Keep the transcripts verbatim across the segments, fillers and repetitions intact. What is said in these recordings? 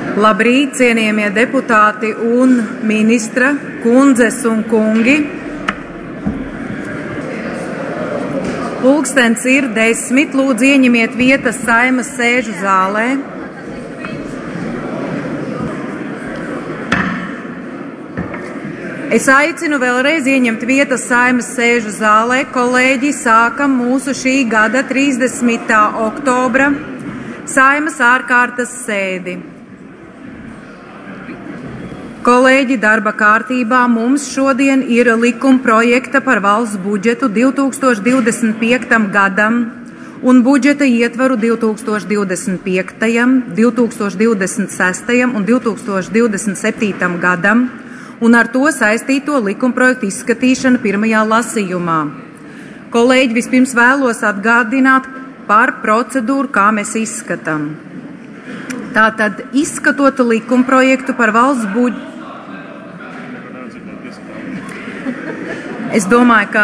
Labrīt, cienījamie deputāti un ministra, kundzes un kungi. Pulkstens ir desmit, lūdzu ieņemiet vietas Saeimas sēžu zālē. Es aicinu vēlreiz ieņemt vietas Saeimas sēžu zālē. Kolēģi, sākam mūsu šī gada trīsdesmitā oktobra Saeimas ārkārtas sēdi. Kolēģi, darba kārtībā mums šodien ir likuma projekta par valsts budžetu divi tūkstoši divdesmit piektajam gadam un budžeta ietvaru divi tūkstoši divdesmit piektajam, divi tūkstoši divdesmit sestajam un divi tūkstoši divdesmit septītajam gadam un ar to saistīto likuma projektu izskatīšana pirmajā lasījumā. Kolēģi, vispirms vēlos atgādināt par procedūru, kā mēs izskatām. Tātad, izskatot likuma projektu par valsts budžetu, es domāju, ka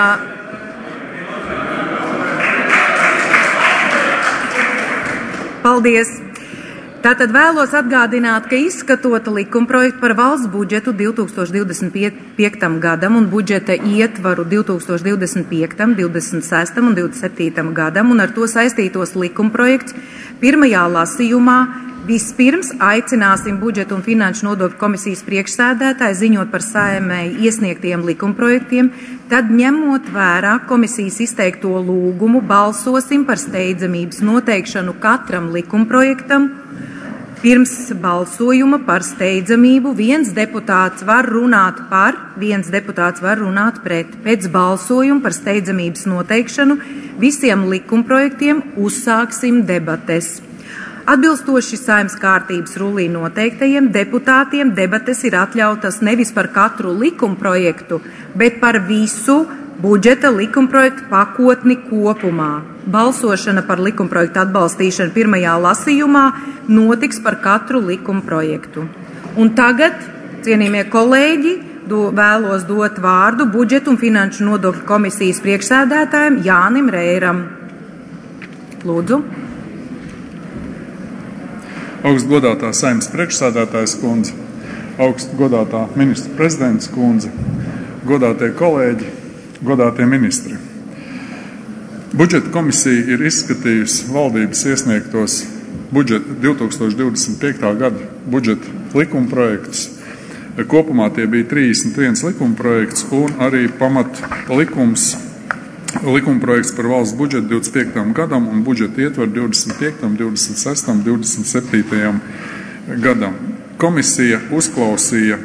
paldies. Tātad vēlos atgādināt, ka izskatot likuma projektu par valsts budžetu divi tūkstoši divdesmit piektajam gadam un budžeta ietvaru divi tūkstoši divdesmit piektajam, divdesmit sestajam un divdesmit septītajam gadam un ar to saistītos likuma projekts pirmajā lasījumā vispirms aicināsim budžeta un finanšu nodokļu komisijas priekšsēdētāju ziņot par Saeimai iesniegtiem likumprojektiem, tad ņemot vērā komisijas izteikto lūgumu, balsosim par steidzamības noteikšanu katram likumprojektam. Pirms balsojuma par steidzamību viens deputāts var runāt par, viens deputāts var runāt pret. Pēc balsojuma par steidzamības noteikšanu visiem likumprojektiem uzsāksim debates. Atbilstoši Saeimas kārtības rullī noteiktajiem deputātiem debates ir atļautas nevis par katru likumprojektu, bet par visu budžeta likumprojektu pakotni kopumā. Balsošana par likumprojektu atbalstīšanu pirmajā lasījumā notiks par katru likumprojektu. Un tagad, cienījamie kolēģi, do, vēlos dot vārdu budžeta un finanšu nodokļu komisijas priekšsēdētājam Jānim Reiram. Lūdzu. Augstgodātā Saeimas priekšsēdētājas kundze, augstgodātā ministra prezidents kundze, godātie kolēģi, godātie ministri. Budžeta komisija ir izskatījusi valdības iesniegtos budžeta divi tūkstoši divdesmit piektā gada budžeta likumprojektus. Kopumā tie bija trīsdesmit viens likumprojekts un arī pamat likums, likumprojekts par valsts budžetu divdesmit piektajam gadam un budžeta ietvaru divdesmit piektajam, divdesmit sestajam, divdesmit septītajam gadam. Komisija uzklausīja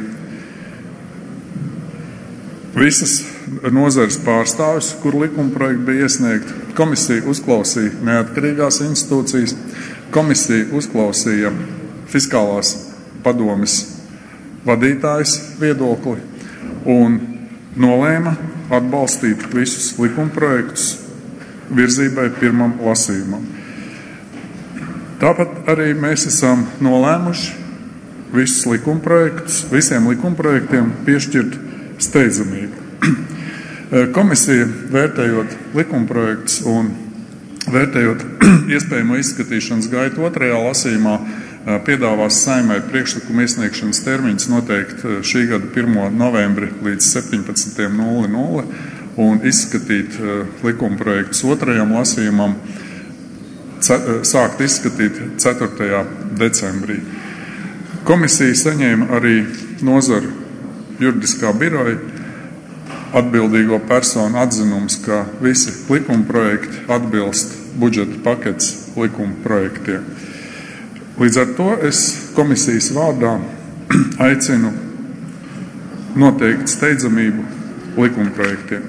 visas nozares pārstāvjus, kur likumprojekti bija iesniegti. Komisija uzklausīja neatkarīgās institūcijas, komisija uzklausīja fiskālās padomes vadītājas viedokli un nolēma atbalstīt visus likumprojektus virzībai pirmam lasījumam. Tāpat arī mēs esam nolēmuši visus likumprojektus, visiem likumprojektiem piešķirt steidzamību. Komisija, vērtējot likumprojektus un vērtējot iespējamo izskatīšanas gaitu otrajā lasījumā, piedāvās Saeimai priekšlikumu iesniegšanas termiņus noteikt šī gada pirmo novembri līdz septiņpadsmitajam nullim un izskatīt likumprojektus otrajam lasījumam, sākt izskatīt ceturtajā decembrī. Komisija saņēma arī nozaru juridiskā biroja atbildīgo personu atzinums, ka visi likumprojekti atbilst budžeta paketes likumprojektiem. Līdz ar to es komisijas vārdā aicinu noteikt steidzamību likumprojektiem.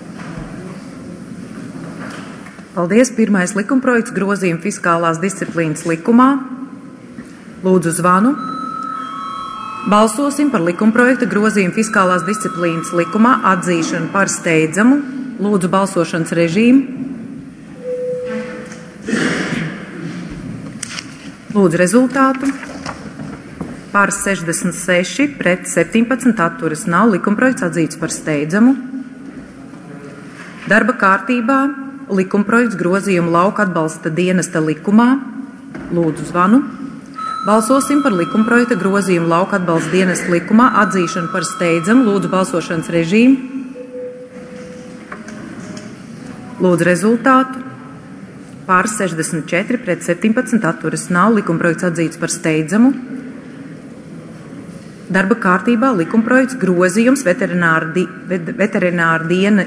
Paldies. Pirmais likumprojekts grozījuma fiskālās disciplīnas likumā. Lūdzu zvanu. Balsosim par likumprojekta grozījuma fiskālās disciplīnas likumā atzīšanu par steidzamu. Lūdzu balsošanas režīmu. Lūdzu rezultātu. Par sešdesmit seši pret septiņpadsmit atturas nav. Likumprojekts atzīts par steidzamu. Darba kārtībā likumprojekts grozījuma lauka atbalsta dienesta likumā. Lūdzu zvanu. Balsosim par likumprojekta grozījumu lauka atbalsta dienesta likumā atzīšanu par steidzamu. Lūdzu balsošanas režīmu. Lūdzu rezultātu. Pār sešdesmit četri pret septiņpadsmit atturas nav. Likumprojekts atzīts par steidzamu. Darba kārtībā likumprojekts grozījums veterināra, di, veterināra diena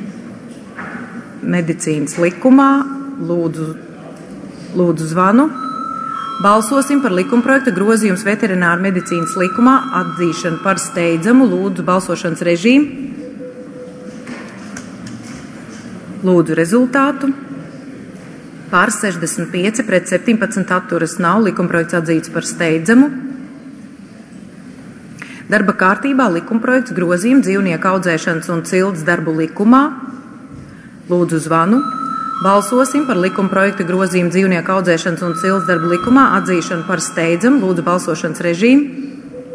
medicīnas likumā. Lūdzu, lūdzu zvanu. Balsosim par likumprojekta grozījums veterināra medicīnas likumā atzīšanu par steidzamu. Lūdzu balsošanas režīmu. Lūdzu rezultātu. Pār sešdesmit pieci pret septiņpadsmit atturas nav. Likumprojekts atzīts par steidzamu. Darba kārtībā likumprojekts grozījums dzīvnieku audzēšanas un cildes darbu likumā. Lūdzu zvanu. Balsosim par likumprojekta grozījumu dzīvnieku audzēšanas un cildes darbu likumā atzīšanu par steidzamu. Lūdzu balsošanas režīmu.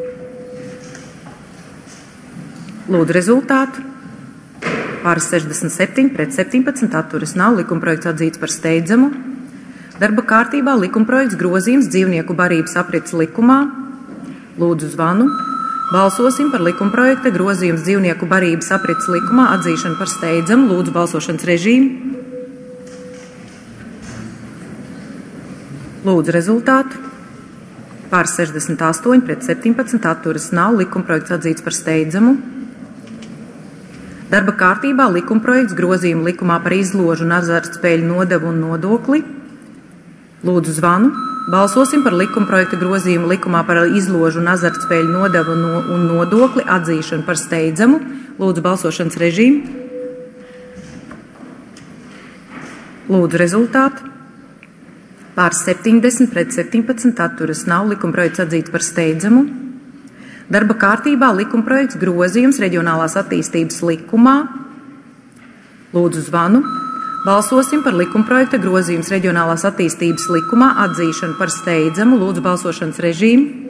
Lūdzu rezultātu. Pār sešdesmit septiņi pret septiņpadsmit atturas nav. Likumprojekts atzīts par steidzamu. Darba kārtībā likumprojekts grozījums dzīvnieku barības aprits likumā. Lūdzu zvanu. Balsosim par likumprojekta grozījums dzīvnieku barības aprits likumā atzīšanu par steidzamu. Lūdzu balsošanas režīmu. Lūdzu rezultātu. Pār sešdesmit astoņi pret septiņpadsmit atturas nav. Likumprojekts atzīts par steidzamu. Darba kārtībā likumprojekts grozījumu likumā par izložu un azartspēļu nodevu un nodokli. Lūdzu zvanu. Balsosim par likumprojekta grozījumu likumā par izložu un azartspēļu nodevu un nodokli atzīšanu par steidzamu. Lūdzu balsošanas režīmu. Lūdzu rezultātu. Pār septiņdesmit pret septiņpadsmit atturas nav. Likumprojekts atzīts par steidzamu. Darba kārtībā likumprojekts grozījums reģionālās attīstības likumā. Lūdzu zvanu. Balsosim par likumprojekta grozījums reģionālās attīstības likumā atzīšanu par steidzamu. Lūdzu balsošanas režīmu.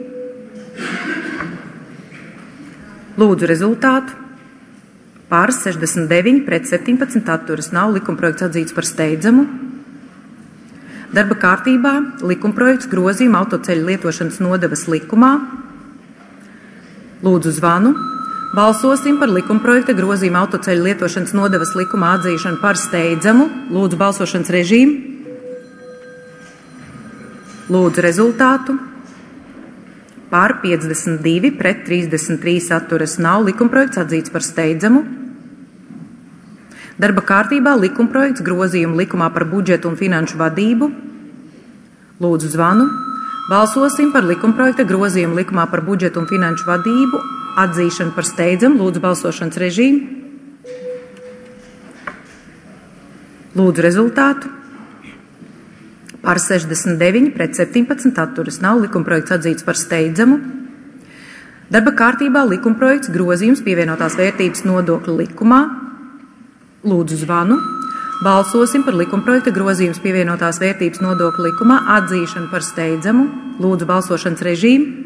Lūdzu rezultātu. Pār sešdesmit deviņi pret septiņpadsmit atturas nav. Likumprojekts atzīts par steidzamu. Darba kārtībā likumprojekts grozījuma autoceļu lietošanas nodevas likumā. Lūdzu zvanu. Balsosim par likumprojekta grozījuma autoceļu lietošanas nodevas likumā atzīšanu par steidzamu. Lūdzu balsošanas režīmu. Lūdzu rezultātu. Pār piecdesmit divi pret trīsdesmit trīs atturas nav. Likumprojekts atzīts par steidzamu. Darba kārtībā likumprojekts grozījumu likumā par budžetu un finanšu vadību. Lūdzu zvanu. Balsosim par likumprojekta grozījumu likumā par budžetu un finanšu vadību atzīšanu par steidzamu. Lūdzu balsošanas režīmu. Lūdzu rezultātu. Par sešdesmit deviņi pret septiņpadsmit atturas nav. Likumprojekts atzīts par steidzamu. Darba kārtībā likumprojekts grozījums pievienotās vērtības nodokļa likumā. Lūdzu zvanu. Balsosim par likumprojekta grozījums pievienotās vērtības nodokļa likumā atzīšanu par steidzamu. Lūdzu balsošanas režīmu.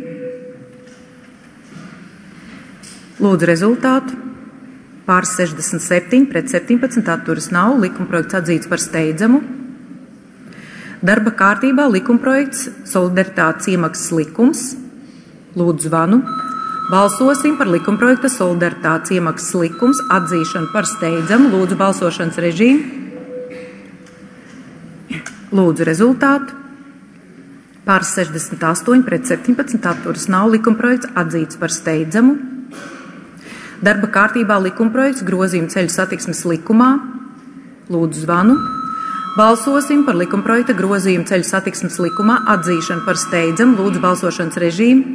Lūdzu rezultātu. Pār sešdesmit septiņi pret septiņpadsmit atturas nav. Likumprojekts atzīts par steidzamu. Darba kārtībā likumprojekts solidaritātes iemaksas likums. Lūdzu zvanu. Balsosim par likumprojekta solidaritātes iemaksas likums atzīšanu par steidzamu. Lūdzu balsošanas režīmu. Lūdzu rezultātu. Pār sešdesmit astoņi pret septiņpadsmit atturas nav. Likumprojekts atzīts par steidzamu. Darba kārtībā likumprojekts grozījuma ceļu satiksmes likumā. Lūdzu zvanu. Balsosim par likumprojekta grozījumu ceļu satiksmes likumā atzīšanu par steidzamu. Lūdzu balsošanas režīmu.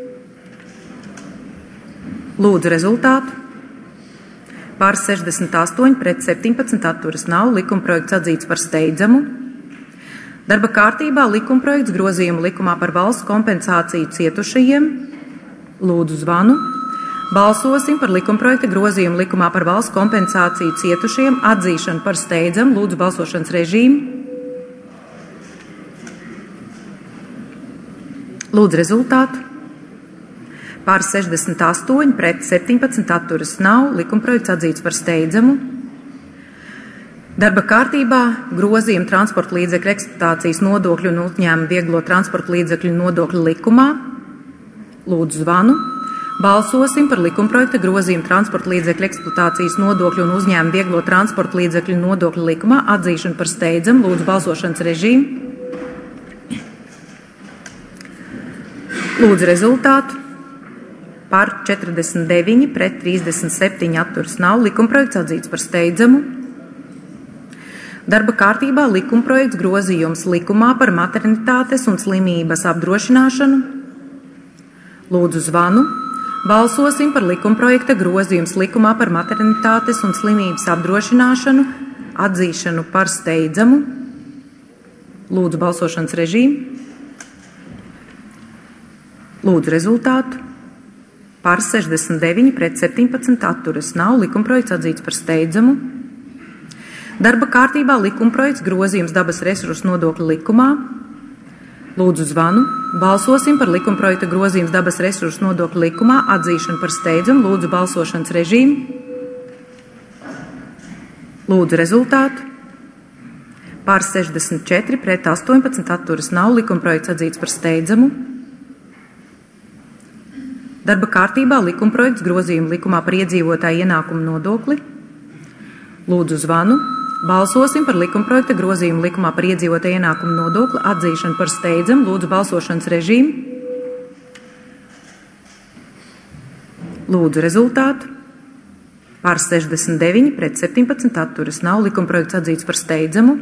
Lūdzu rezultātu. Pār sešdesmit astoņi pret septiņpadsmit atturas nav. Likumprojekts atzīts par steidzamu. Darba kārtībā likumprojekts grozījumu likumā par valsts kompensāciju cietušajiem. Lūdzu zvanu. Balsosim par likumprojekta grozījumu likumā par valsts kompensāciju cietušajiem atzīšanu par steidzamu. Lūdzu balsošanas režīmu. Lūdzu rezultātu. Pār sešdesmit astoņi pret septiņpadsmit atturas nav. Likumprojekts atzīts par steidzamu. Darba kārtībā grozījumi transporta līdzekļu eksploatācijas nodokļu un uzņēmumu vieglo transporta līdzekļu nodokļu likumā. Lūdzu zvanu. Balsosim par likumprojekta grozījumu transporta līdzekļu eksploatācijas nodokļu un uzņēmumu vieglo transporta līdzekļu nodokļu likumā atzīšanu par steidzamu. Lūdzu balsošanas režīmu. Lūdzu rezultātu. Par četrdesmit deviņi pret trīsdesmit septiņi atturas nav. Likumprojekts atzīts par steidzamu. Darba kārtībā likumprojekts grozījums likumā par maternitātes un slimības apdrošināšanu. Lūdzu zvanu. Balsosim par likumprojekta grozījums likumā par maternitātes un slimības apdrošināšanu atzīšanu par steidzamu. Lūdzu balsošanas režīmu. Lūdzu rezultātu. Par sešdesmit deviņi pret septiņpadsmit atturas nav. Likumprojekts atzīts par steidzamu. Darba kārtībā likumprojekts grozījums dabas resursu nodokļu likumā. Lūdzu zvanu. Balsosim par likumprojekta grozījums dabas resursu nodokļu likumā atzīšanu par steidzamu. Lūdzu balsošanas režīmu. Lūdzu rezultātu. Par sešdesmit četri pret astoņpadsmit atturas nav. Likumprojekts atzīts par steidzamu. Darba kārtībā likumprojekts grozījumu likumā par iedzīvotāju ienākumu nodokli. Lūdzu zvanu. Balsosim par likumprojekta grozījumu likumā par iedzīvotāju ienākumu nodokli atzīšanu par steidzamu. Lūdzu balsošanas režīmu. Lūdzu rezultātu. Par sešdesmit deviņi pret septiņpadsmit atturas nav. Likumprojekts atzīts par steidzamu.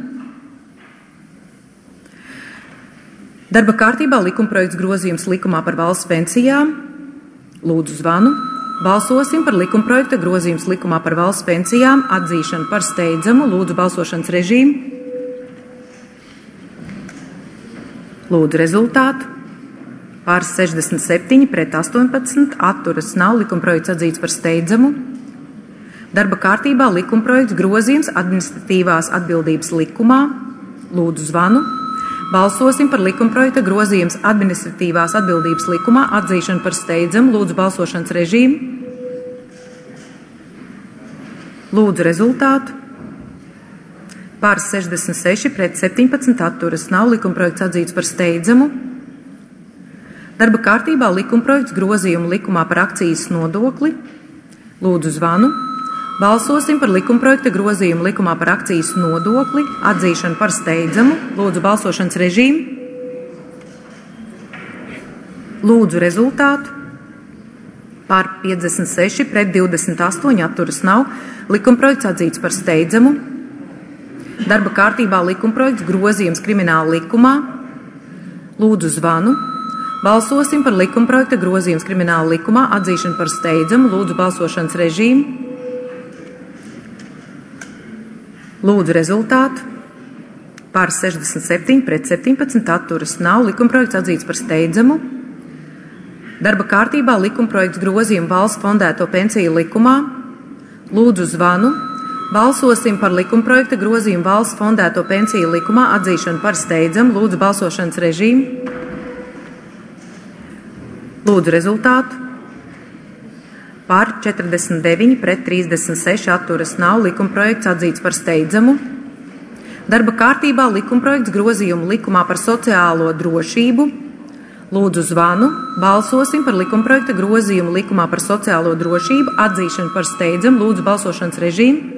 Darba kārtībā likumprojekts grozījums likumā par valsts pensijām. Lūdzu zvanu. Balsosim par likumprojekta grozījums likumā par valsts pensijām atzīšanu par steidzamu. Lūdzu balsošanas režīmu. Lūdzu rezultātu. Par sešdesmit septiņi pret astoņpadsmit atturas nav. Likumprojekts atzīts par steidzamu. Darba kārtībā likumprojekts grozījums administratīvās atbildības likumā. Lūdzu zvanu. Balsosim par likumprojekta grozījums administratīvās atbildības likumā atzīšanu par steidzamu. Lūdzu balsošanas režīmu. Lūdzu rezultātu. Par sešdesmit seši pret septiņpadsmit atturas nav. Likumprojekts atzīts par steidzamu. Darba kārtībā likumprojekts grozījumu likumā par akcijas nodokli. Lūdzu zvanu. Balsosim par likumprojekta grozījumu likumā par akcijas nodokli atzīšanu par steidzamu. Lūdzu balsošanas režīmu. Lūdzu rezultātu. Par piecdesmit seši pret divdesmit astoņi atturas nav. Likumprojekts atzīts par steidzamu. Darba kārtībā likumprojekts grozījums krimināla likumā. Lūdzu zvanu. Balsosim par likumprojekta grozījums krimināla likumā atzīšanu par steidzamu. Lūdzu balsošanas režīmu. Lūdzu rezultātu. Par sešdesmit septiņi pret septiņpadsmit atturas nav. Likumprojekts atzīts par steidzamu. Darba kārtībā likumprojekts grozījumu valsts fondēto pensiju likumā. Lūdzu zvanu. Balsosim par likumprojekta grozījumu valsts fondēto pensiju likumā atzīšanu par steidzamu. Lūdzu balsošanas režīmu. Lūdzu rezultātu. Par četrdesmit deviņi pret trīsdesmit seši atturas nav. Likumprojekts atzīts par steidzamu. Darba kārtībā likumprojekts grozījumu likumā par sociālo drošību. Lūdzu zvanu. Balsosim par likumprojekta grozījumu likumā par sociālo drošību atzīšanu par steidzamu. Lūdzu balsošanas režīmu.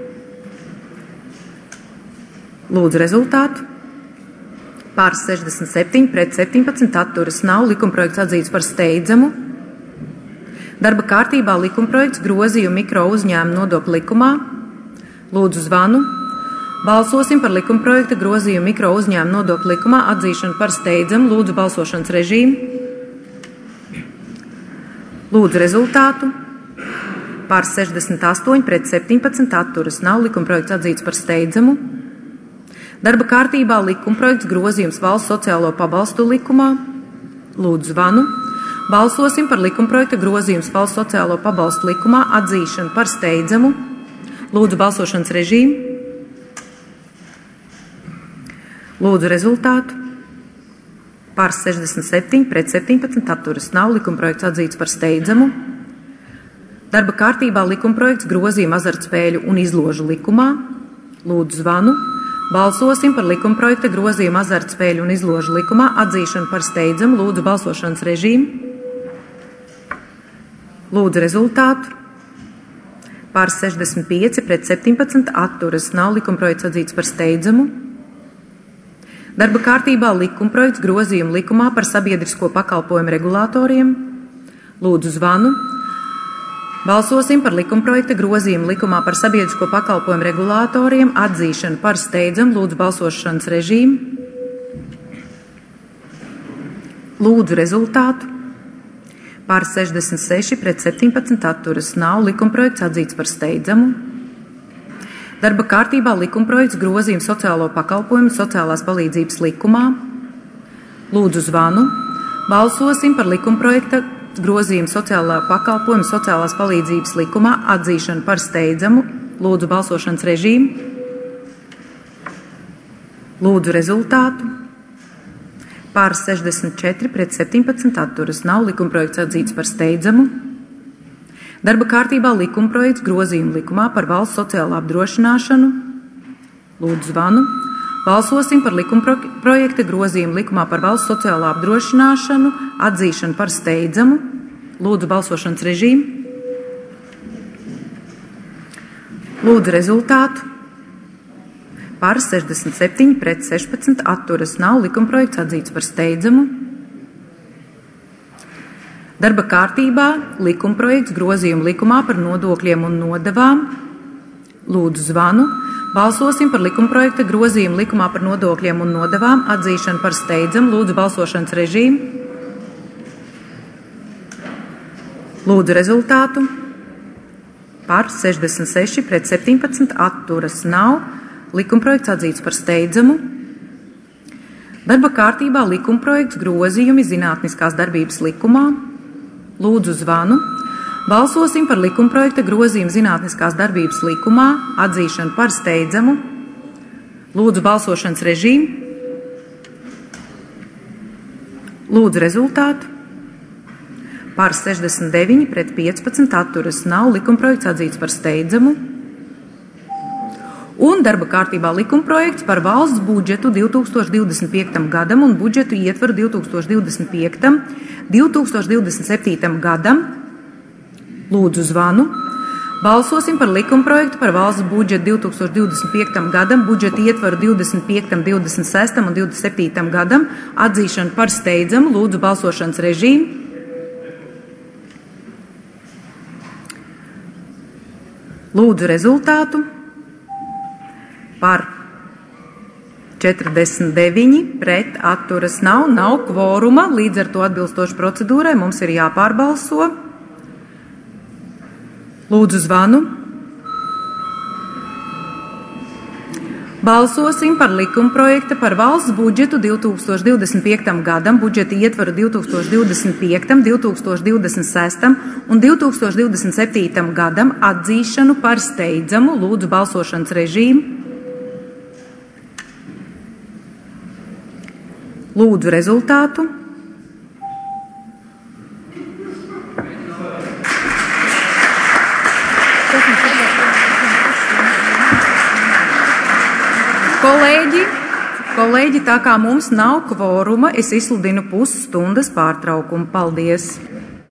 Lūdzu rezultātu. Par sešdesmit septiņi pret septiņpadsmit atturas nav. Likumprojekts atzīts par steidzamu. Darba kārtībā likumprojekts grozījumu mikro uzņēmumu nodokļu likumā. Lūdzu zvanu. Balsosim par likumprojekta grozījumu mikro uzņēmumu nodokļu likumā atzīšanu par steidzamu. Lūdzu balsošanas režīmu. Lūdzu rezultātu. Par sešdesmit astoņi pret septiņpadsmit atturas nav. Likumprojekts atzīts par steidzamu. Darba kārtībā likumprojekts grozījums valsts sociālo pabalstu likumā. Lūdzu zvanu. Balsosim par likumprojekta grozījums valsts sociālo pabalstu likumā atzīšanu par steidzamu. Lūdzu balsošanas režīmu. Lūdzu rezultātu. Par sešdesmit septiņi pret septiņpadsmit atturas nav. Likumprojekts atzīts par steidzamu. Darba kārtībā likumprojekts grozījuma azartspēļu un izložu likumā. Lūdzu zvanu. Balsosim par likumprojekta grozījumu azartspēļu un izložu likumā atzīšanu par steidzamu. Lūdzu balsošanas režīmu. Lūdzu rezultātu. Par sešdesmit pieci pret septiņpadsmit atturas nav likumprojekts atzīts par steidzamu. Darba kārtībā likumprojekts grozījumu likumā par sabiedrisko pakalpojumu regulātoriem. Lūdzu zvanu. Balsosim par likumprojekta grozījumu likumā par sabiedrisko pakalpojumu regulātoriem atzīšanu par steidzamu. Lūdzu balsošanas režīmu. Lūdzu rezultātu. Par sešdesmit seši pret septiņpadsmit atturas nav likumprojekts atzīts par steidzamu. Darba kārtībā likumprojekts grozījumu sociālo pakalpojumu sociālās palīdzības likumā. Lūdzu zvanu. Balsosim par likumprojekta grozījumu sociālā pakalpojumu sociālās palīdzības likumā atzīšanu par steidzamu. Lūdzu balsošanas režīmu. Lūdzu rezultātu. Par sešdesmit četri pret septiņpadsmit atturas nav likumprojekts atzīts par steidzamu. Darba kārtībā likumprojekts grozījumu likumā par valsts sociālo apdrošināšanu. Lūdzu zvanu. Balsosim par likumprojekta grozījumu likumā par valsts sociālo apdrošināšanu atzīšanu par steidzamu. Lūdzu balsošanas režīmu. Lūdzu rezultātu. Par sešdesmit septiņi pret sešpadsmit atturas nav likumprojekts atzīts par steidzamu. Darba kārtībā likumprojekts grozījumu likumā par nodokļiem un nodevām. Lūdzu zvanu. Balsosim par likumprojekta grozījumu likumā par nodokļiem un nodevām atzīšanu par steidzamu. Lūdzu balsošanas režīmu. Lūdzu rezultātu. Par sešdesmit seši pret septiņpadsmit atturas nav likumprojekts atzīts par steidzamu. Darba kārtībā likumprojekts grozījumi zinātniskās darbības likumā. Lūdzu zvanu. Balsosim par likumprojekta grozījumu zinātniskās darbības likumā atzīšanu par steidzamu. Lūdzu balsošanas režīmu. Lūdzu rezultātu. Par sešdesmit deviņi pret piecpadsmit atturas nav likumprojekts atzīts par steidzamu. Un darba kārtībā likumprojekts par valsts budžetu divtūkstoš divdesmit piektam gadam un budžetu ietvaru divtūkstoš divdesmit piektam un divtūkstoš divdesmit septītam gadam. Lūdzu zvanu. Balsosim par likumprojektu par valsts budžetu divtūkstoš divdesmit piektam gadam, budžetu ietvaru divdesmit piektam, divdesmit sestam un divdesmit septītam gadam atzīšanu par steidzamu. Lūdzu balsošanas režīmu. Lūdzu rezultātu. Par četrdesmit deviņi pret atturas nav, nav kvoruma, līdz ar to atbilstoši procedūrai mums ir jāpārbalso. Lūdzu zvanu. Balsosim par likumprojekta par valsts budžetu divtūkstoš divdesmit piektam gadam, budžeta ietvaru divtūkstoš divdesmit piektam, divtūkstoš divdesmit sestam un divtūkstoš divdesmit septītam gadam atzīšanu par steidzamu. Lūdzu balsošanas režīmu. Lūdzu rezultātu. Kolēģi, kolēģi, tā kā mums nav kvoruma, es izsludinu pusstundas pārtraukumu. Paldies!